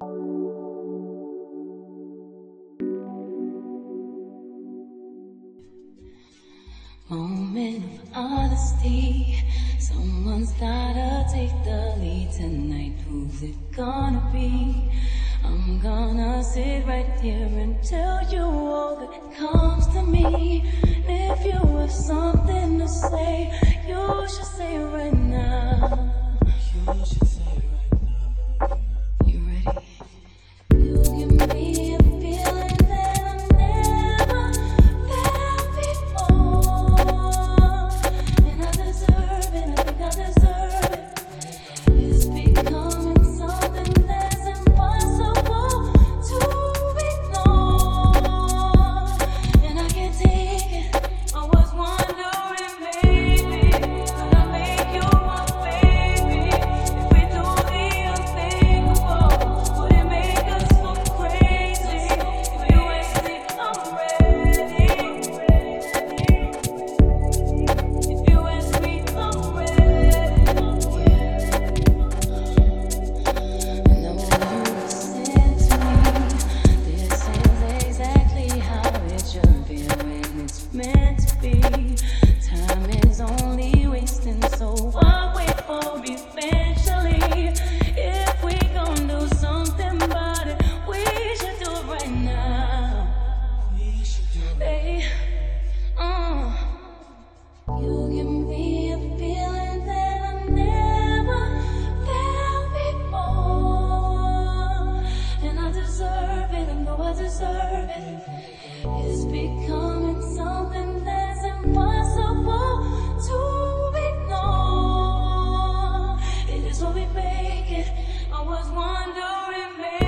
Moment of honesty. Someone's gotta take the lead tonight. Who's it gonna be? I'm gonna sit right here and tell you all that comes to me. If you have something to say, you should say it right now. You should say it right now. You ready? You give me a feeling that I've never felt before, and I deserve it. I think I deserve it. It's becoming something that's impossible to ignore, and I can't take it. I was wondering, maybe could I make you my baby? If we do the unthinkable, would it make us go crazy? If you ask me, I'm ready. If you ask me, I'm ready. I know you listen to me. This is exactly how it should be when it's meant to be. Time is only wasting, so why wait for eventually? If we gon' do something about it, we should do it right now. Hey, you give me a feeling that I never felt before, and I deserve it. I know I deserve it. It's becoming something that's impossible to ignore. It is what we make it. I was wondering, maybe